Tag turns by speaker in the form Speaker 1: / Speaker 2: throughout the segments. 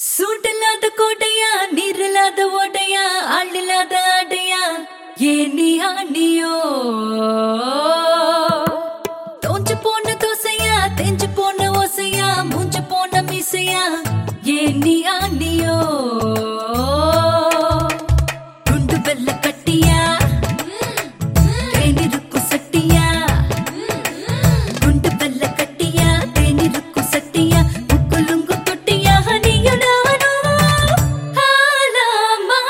Speaker 1: சூட்டில்லாத கோட்டையா நீரில்லாத ஓட்டையா ஆளில்லாத ஆடையா ஏனியா நீயோ தோஞ்சு போன தோசையா தெஞ்சு போன ஓசையா மூஞ்சு போன மீசையா ஏனியா நீயோ குண்டு வெள்ள கட்டியா தேனிருக்கு சட்டியா குண்டு வெள்ள கட்டியா தேனிருக்கு சட்டியா புக்குலுங்கு தொட்டியா நீயும் நானும் ஆலாமா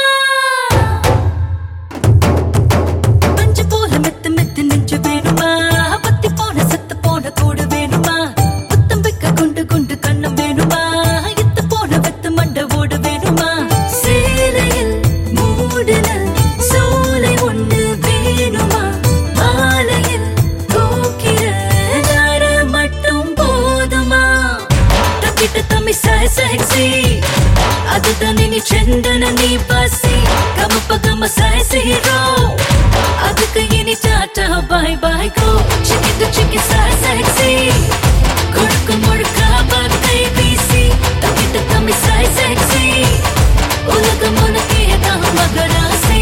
Speaker 1: பஞ்சு போல மெத்து மெத்து நெஞ்சு வேணுமா பத்தி போன சத்து போன கூடு வேணுமா புத்தம் வைக்க குண்டு குண்டு கண்ணம் வேணுமா இத்து போன வெத்து மண்ட ஓடு வேணுமா சேலையில் மூடுன சோலை ஒண்ணு வேணுமா மாலையில் தூக்கிற நர மட்டும் போதுமா தக்கிட்ட தம்மி sexy அதுதான் நீ செண்டன நீ பாசி கமப்ப கம sexy hero அதுக்கு இனி Tata bye bye go chicken to chicken sexy கொடுக்கு முழுக்க பத்தை வீசி தக்கிட்ட தம்மி sexy உலகம் உனக்கே தான் மகராசி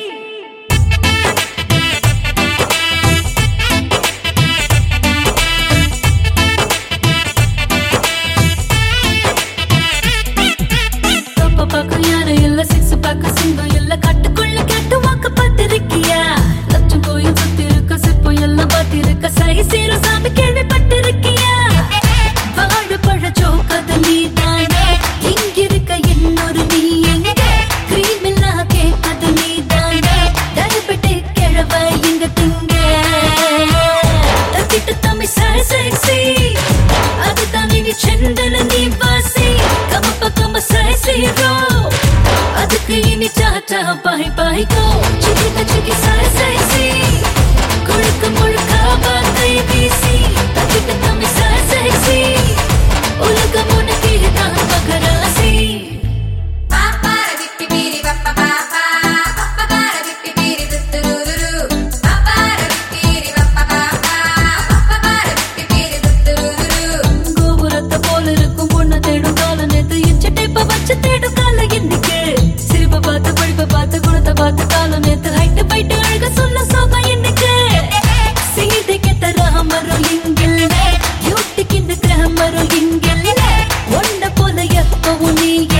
Speaker 1: பாக்கு யாரு இல்ல சிக்ஸ் பாக்கு சிங்கம் இல்ல கட்டுக்குள்ள கெட்டு வாக்கு பார்த்திருக்கியா லட்சம் கோயில் சுத்தி இருக்க சிற்பம் எல்லாம் பார்த்திருக்க சரி சேர சாமி கேள்விப்பட்டிருக்கியா வாழைப்பழ சோக்கது நீ தானே இங்கிருக்க இன்னொரு நீ எங்க கிரீம் இல்லா கேட்கது நீ தானே தயப்பட்டு கிழவ இங்க திங்க தக்கிட்டு தம்மி sexy அதுதான் நீ செண்டன நீ வாசி கமப்ப கம sexy hero அதுக்கு இனி Tata bye bye go chicken chicken sexy கொடுக்க முழுக்க வார்த்தை வீசி தக்கிட்ட தம்மி sexy உலகம் உனக்கே தான் மகராசி கோபுரத்தை போல இருக்கும் பொண்ணை தேடும் கால நேத்து இச்சட்டை வச்சு தேடும் கால இன்னைக்கு சிரிப்பை பார்த்து படிப்பை பார்த்து குணத்தை பார்த்து கால நேத்து ஹைட்டு பைட்டு அழக சொல்ல சோகம் இன்னைக்கு சீதை கெட்ட ராமரும் இங்கில்ல யூட்டிக்கு இந்த கிராமரும் இங்கில்ல ஒன்ன போல எப்பவும் நீ